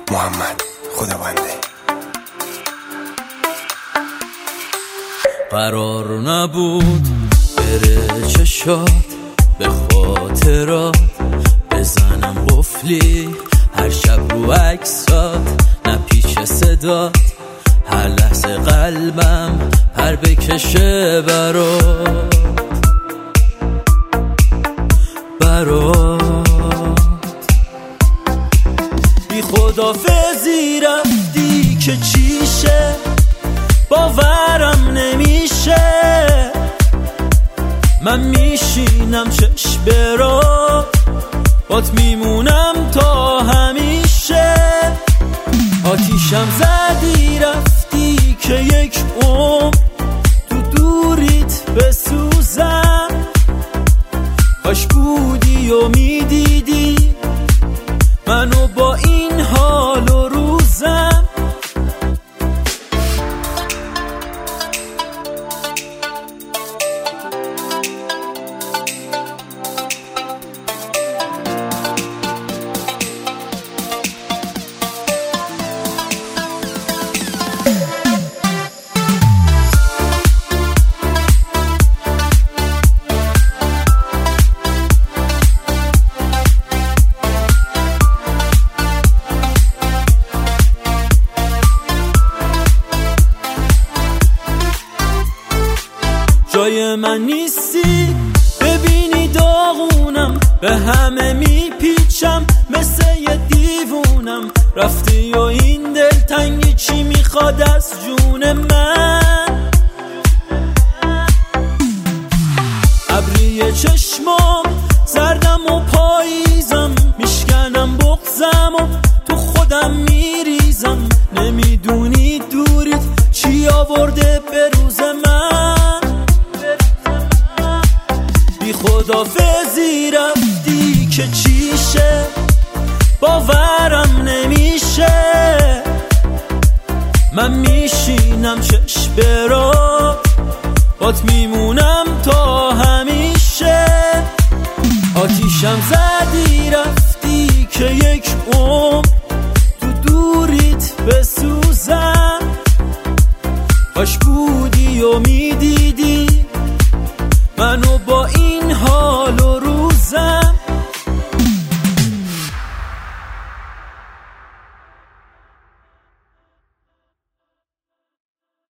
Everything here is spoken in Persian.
محمد خداونده. قرار نبود بره چشات به خاطرات، بزنم قفلی هر شب رو عکسات، نه پیش صدات هر لحظه قلبم پر بکشه برات. بی خدافزی رفتی که چیشه، باورم نمیشه. من میشینم چشم برا، بات میمونم تا همیشه. آتیشم زدی رفتی که یک عمر تو دوریت بسوزم. کاش بودی و میدیدی منو با این حال و روزم. جای من نیستی، ببینی داغونم، به همه میپیچم مثل یه دیوونم. رفتی و این دلتنگی چی میخواد از جون من؟ ابری چشمام زردم و پاییزم، میشکنم بغزم و تو خودم میریزم. نمیدونی دوریت چی آورده به روز من. بی خدافزی رفتی که چیشه، باورم نمیشه. من میشینم چشم برا، بات میمونم تا همیشه. آتیشم زدی رفتی که یک عمر تو دوریت بسوزم. کاش بودی و